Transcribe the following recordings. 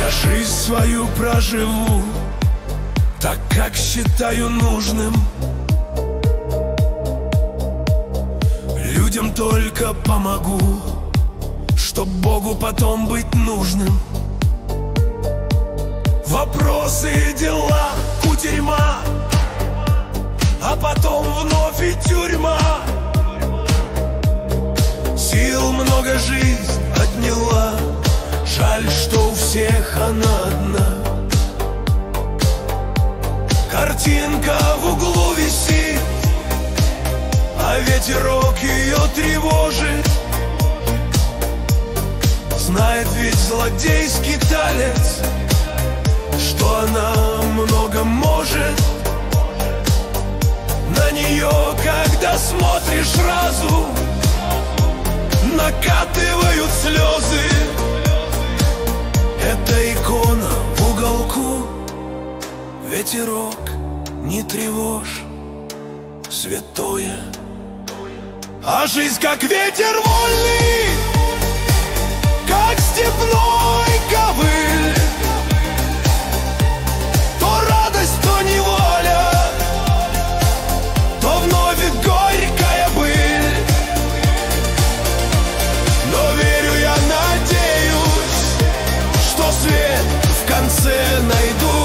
Я жизнь свою проживу так, как считаю нужным. Людям только помогу, чтоб Богу потом быть нужным. Вопросы и дела, кутерьма, а потом вновь и тюрьма. Сил много жизнь отняла, жаль, что у всех она одна. Картинка в углу висит, а ветерок ее тревожит. Знает ведь злодейский талец, что она много может. На нее, когда смотришь разу, накатывают слезы. Это икона в уголку. Ветерок, не тревожь, святое. А жизнь как ветер вольный, как степной ковыль. То радость, то неволя, то вновь горькая быль. Но верю я, надеюсь, что свет в конце найду.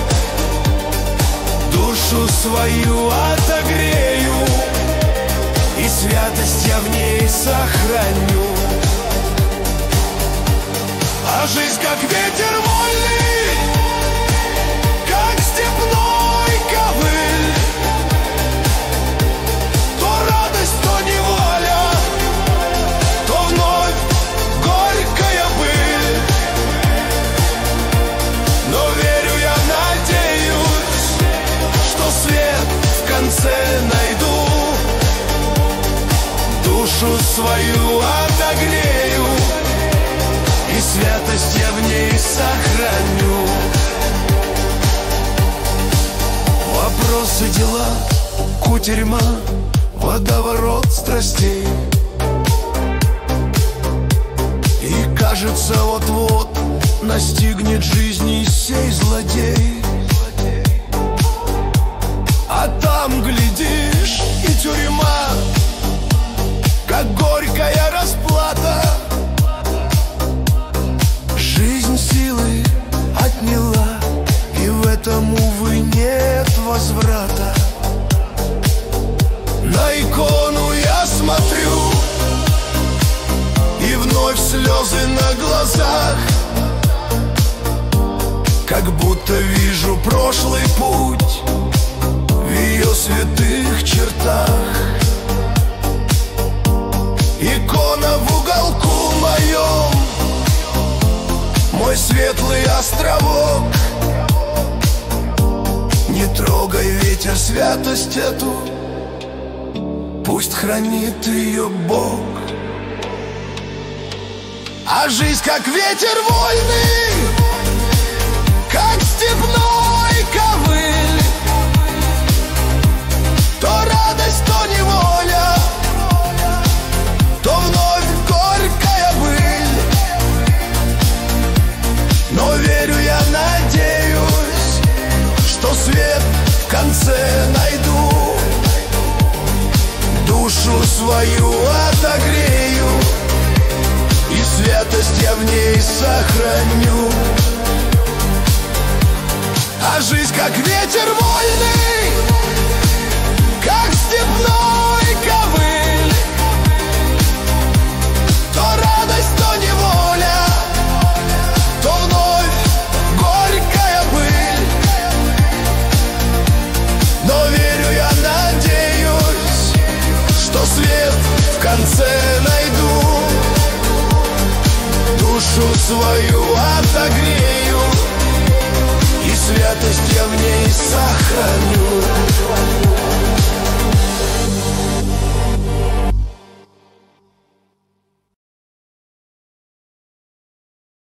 Душу свою отогрею, и святость я в ней сохраню. А жизнь как ветер вольный, как степной ковыль. То радость, то неволя, то вновь горькая быль. Но верю я, надеюсь, что свет в конце найду. Душу свою отогрею, и святость я в ней сохраню. Вопросы, дела, кутерьма, водоворот страстей. И кажется, вот-вот настигнет жизни сей злодей. А там, глядишь, и тюрьма, как горькая расплата. Жизнь силы отняла, и в этом, увы, нет возврата. На икону я смотрю, и вновь слезы на глазах, как будто вижу прошлый путь в ее святых чертах. Икона в уголку моем, мой светлый островок. Не трогай, ветер, святость эту, пусть хранит ее Бог. А жизнь как ветер вольный, как степной ковыль. То радость, то неволя, то вновь горькая быль. Но верю я, надеюсь, что свет в конце найду. Душу свою отогрею, и святость я в ней сохраню. А жизнь как ветер вольный, как степной ковыль. То радость, то неволя, то вновь горькая быль. Но верю я, надеюсь, что свет в конце найду. Душу свою отогрею, и святость я в ней сохраню.